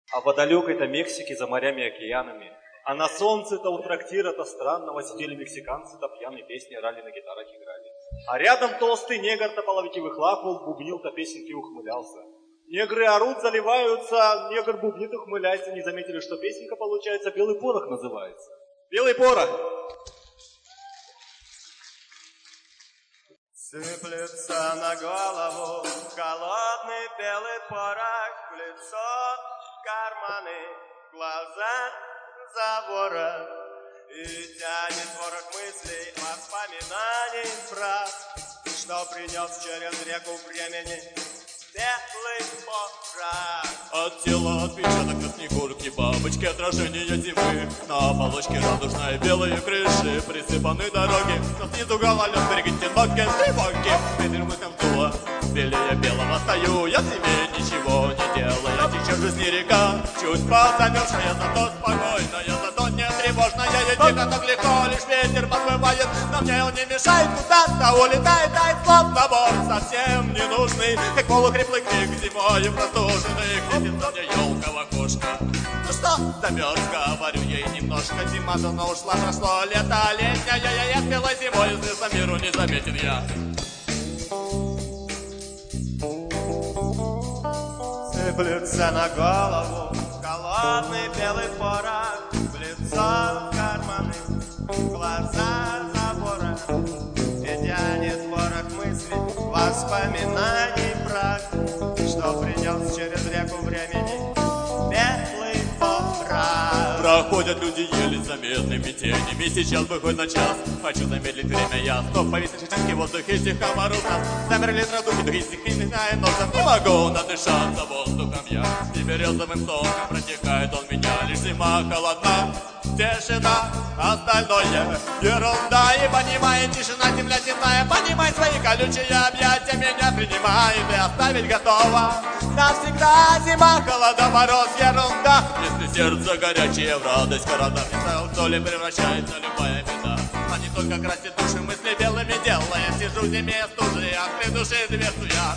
А по далекой-то Мексике за морями и океанами, а на солнце-то у трактира-то странного сидели мексиканцы-то пьяные песни орали, на гитарах играли. А рядом толстый негр-то половики выхлапывал, бубнил-то песенки и ухмылялся. Негры орут, заливаются, негр бубнит, ухмыляется, не заметили, что песенка получается «Белый порох» называется. Белый порох! Сыплется на голову холодный белый порох, в лицо, карманы, глаза за ворот. И тянет ворох мыслей, воспоминаний прав, что принес через реку времени белый порох. От тела отпечаток на снегурки, бабочки, отражение зимы. На оболочке радужной белые крыши, присыпаны дороги, но снизу гололед, береги ноги, тревоги. Ветер мыслям дула, белее белого стою, я себе ничего не делаю. Течет жизни река, чуть позамерзшая, зато спокойная, зато не тревожная. Едет так легко, лишь ветер подвывает, но мне он не мешает, куда-то улетает, дай словно бор совсем не нужный, как полухриплый крик зимой простуженный. Крепится мне елка в окошко. Ну что, замерз, говорю ей немножко. Зима давно ушла, прошло лето летнее. Я спела зимой, известно миру не заметен я. Сыплется на голову холодный белый порох, в лицо, в карманы, в глаза забора. И тянет порох мыслей, воспоминаний прах, что принес через реку времени белый порох. Проходят люди еле заметными тенями. Сейчас выходит на час, хочу замедлить время я. Стоп, повиснувший в воздухе, стих комаров нас. Замерли традухи, духи стихийная носа. Не могу надышаться воздухом я. И березовым соком протекает он меня. Лишь зима холодна, тишина, остальное ерунда. И понимает, тишина, земля темная, понимай, свои колючие объятия меня принимает и оставить готова навсегда. Зима, холода, мороз, ерунда. Если сердце горячее в радость города, в соли превращается любая беда. А не только красит души мысли белыми делая. Сижу в зиме стужи, а в душе дверцу я.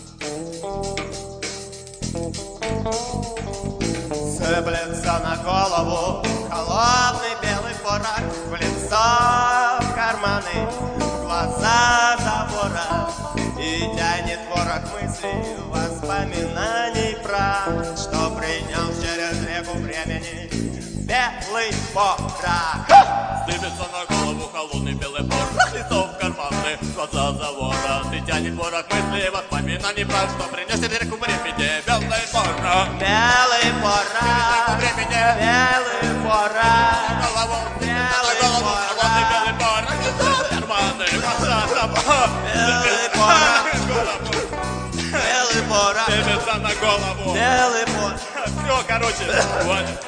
Сыплется на голову холодный белый порох, в лицо, в карманы, в глаза забора. И тянет ворох мыслей, воспоминаний прав, что принес через реку времени белый порох. Сыпется на голову холодный белый порох, лицо в карманы, глаза за ворот. И тянет ворох мыслей, воспоминаний прав, что принес через реку времени белый порох. Белый порох, белый порох, Белый порох, холодный белый порох, лицо в карманы, глаза за ворот. белый порох, белый порох, Сыпется на голову. белый порох. Все, короче, хватит.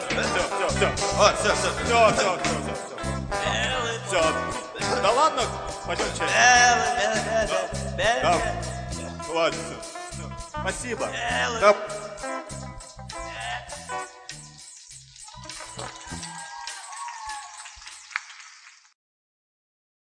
Все. Да ладно, пойдем чай. Белый, Да, хватит. Спасибо. белый. Да.